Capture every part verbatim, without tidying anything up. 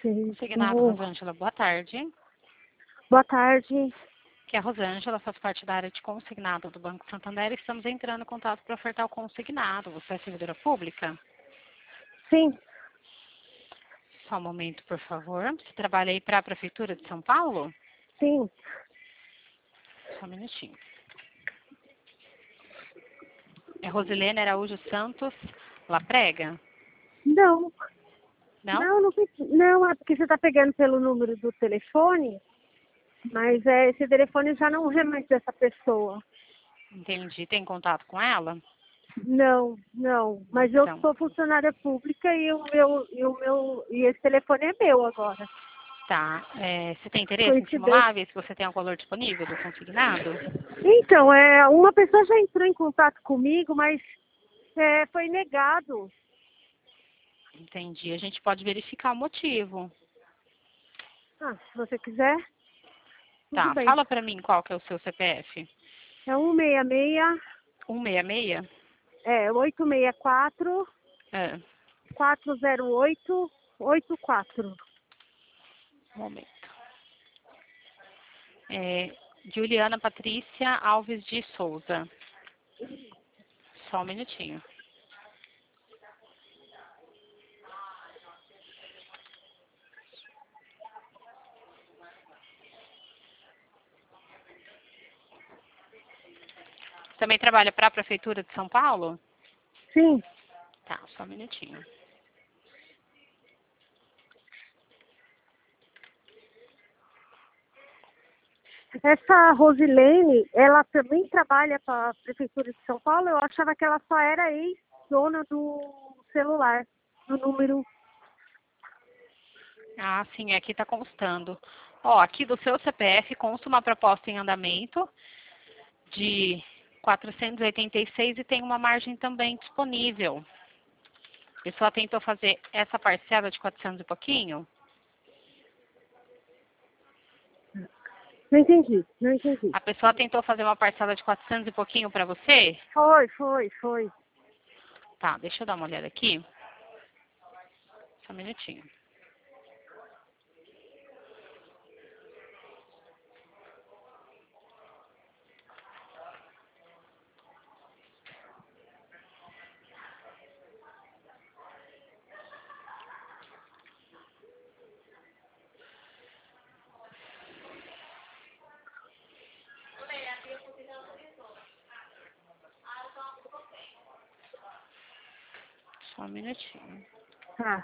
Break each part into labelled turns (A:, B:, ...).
A: Consignado,
B: Certo.
A: Rosângela, boa tarde.
B: Boa tarde.
A: Que é a Rosângela, faz parte da área de consignado do Banco Santander e estamos entrando em contato para ofertar o consignado. Você é servidora pública?
B: Sim,
A: Só um momento, por favor. Você trabalha aí para a Prefeitura de São Paulo?
B: sim.
A: Só um minutinho. É Rosilene Araújo Santos Laprega?
B: Não,
A: Não?
B: não, não, fiz- não, é porque você está pegando pelo número do telefone, mas é, esse telefone já não é mais dessa pessoa.
A: Entendi. Tem contato com ela?
B: Não, não. Mas eu
A: Então,
B: sou funcionária pública e o meu, e o meu, e esse telefone é meu agora.
A: tá. É, você tem interesse em
B: Coincidência.
A: simular, ver se você tem o valor disponível do consignado?
B: Então, é, uma pessoa já entrou em contato comigo, mas é, foi negado.
A: Entendi. A gente pode verificar o motivo.
B: Ah, se você quiser, tudo
A: Tá.
B: bem.
A: Fala para mim qual que é o seu C P F.
B: É um seis seis,
A: cento e sessenta e seis?
B: é oito seis quatro,
A: É.
B: quatro zero oito, oito quatro.
A: Um momento. É, Juliana Patrícia Alves de Souza. Só um minutinho. Também trabalha para a Prefeitura de São Paulo?
B: Sim,
A: Tá, só um minutinho.
B: essa Rosilene, ela também trabalha para a Prefeitura de São Paulo. Eu achava que ela só era ex-dona do celular, do número.
A: Ah, sim, aqui está constando. Ó, aqui do seu C P F consta uma proposta em andamento de quatrocentos e oitenta e seis e tem uma margem também disponível. A pessoa tentou fazer essa parcela de quatrocentos e pouquinho?
B: Não entendi, não entendi.
A: A pessoa tentou fazer uma parcela de quatrocentos e pouquinho para você?
B: Foi, foi, foi.
A: Tá, deixa eu dar uma olhada aqui. Só um minutinho. Só um minutinho.
B: Tá.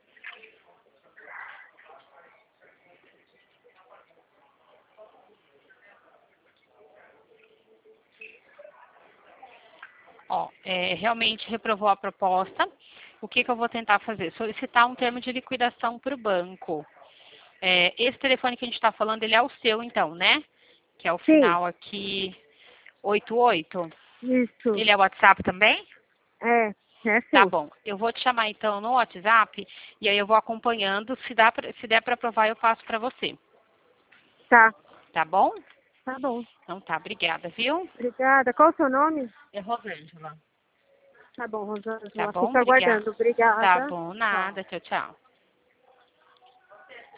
A: Ó, é, realmente reprovou a proposta. O que, que eu vou tentar fazer? Solicitar um termo de liquidação para o banco. É, esse telefone que a gente está falando, ele é o seu, então, né? Que é o
B: Sim,
A: final aqui, oitenta e oito.
B: isso.
A: Ele é WhatsApp também?
B: É, é
A: Tá
B: sim.
A: bom. Eu vou te chamar, então, no WhatsApp e aí eu vou acompanhando. Se, dá pra, se der para aprovar, eu passo para você.
B: Tá,
A: Tá bom?
B: tá bom.
A: Então tá, obrigada, viu?
B: Obrigada. Qual o seu nome?
A: É Rosângela.
B: Tá bom,
A: Tá
B: Rosângela.
A: bom?
B: Fica
A: Obrigada.
B: aguardando.
A: Tá
B: Obrigada.
A: bom,
B: Tchau.
A: nada. Tchau, tchau.